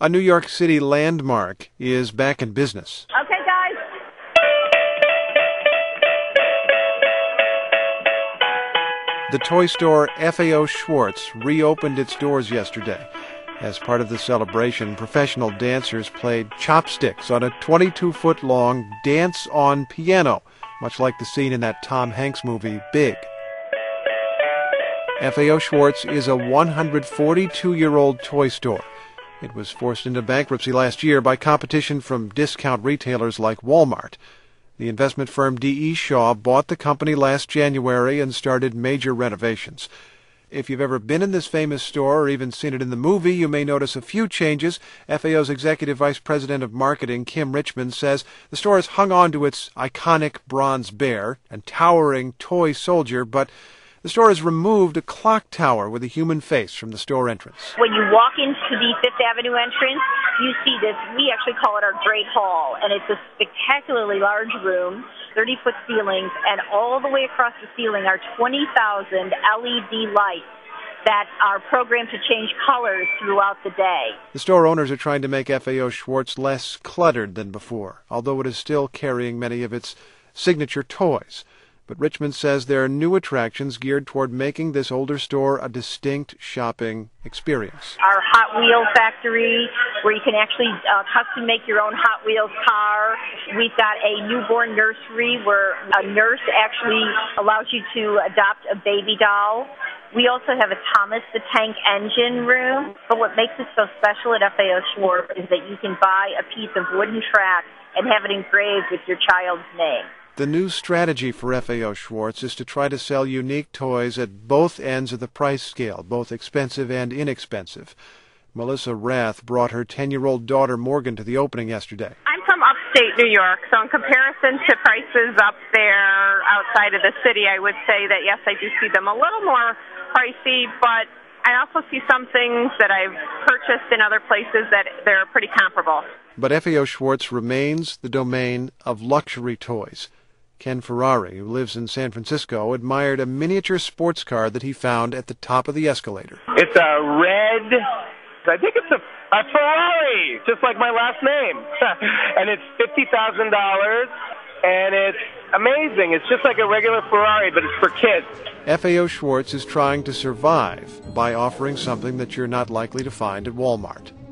A New York City landmark is back in business. Okay, guys. The toy store FAO Schwarz reopened its doors yesterday. As part of the celebration, professional dancers played chopsticks on a 22-foot-long dance-on piano, much like the scene in that Tom Hanks movie, Big. FAO Schwarz is a 142-year-old toy store. It was forced into bankruptcy last year by competition from discount retailers like Walmart. The investment firm D.E. Shaw bought the company last January and started major renovations. If you've ever been in this famous store or even seen it in the movie, you may notice a few changes. FAO's Executive Vice President of Marketing, Kim Richmond, says the store has hung on to its iconic bronze bear and towering toy soldier, but the store has removed a clock tower with a human face from the store entrance. When you walk into the Fifth Avenue entrance, you see this, we actually call it our Great Hall, and it's a spectacularly large room, 30-foot ceilings, and all the way across the ceiling are 20,000 LED lights that are programmed to change colors throughout the day. The store owners are trying to make FAO Schwarz less cluttered than before, although it is still carrying many of its signature toys. But Richmond says there are new attractions geared toward making this older store a distinct shopping experience. Our Hot Wheels factory, where you can actually custom make your own Hot Wheels car. We've got a newborn nursery where a nurse actually allows you to adopt a baby doll. We also have a Thomas the Tank Engine room. But what makes it so special at FAO Schwarz is that you can buy a piece of wooden track and have it engraved with your child's name. The new strategy for FAO Schwarz is to try to sell unique toys at both ends of the price scale, both expensive and inexpensive. Melissa Rath brought her 10-year-old daughter Morgan to the opening yesterday. I'm from upstate New York, so in comparison to prices up there outside of the city, I would say that, yes, I do see them a little more pricey, but I also see some things that I've purchased in other places that they're pretty comparable. But FAO Schwarz remains the domain of luxury toys. Ken Ferrari, who lives in San Francisco, admired a miniature sports car that he found at the top of the escalator. It's a red, I think it's a Ferrari, just like my last name. And it's $50,000, and it's amazing. It's just like a regular Ferrari, but it's for kids. FAO Schwarz is trying to survive by offering something that you're not likely to find at Walmart.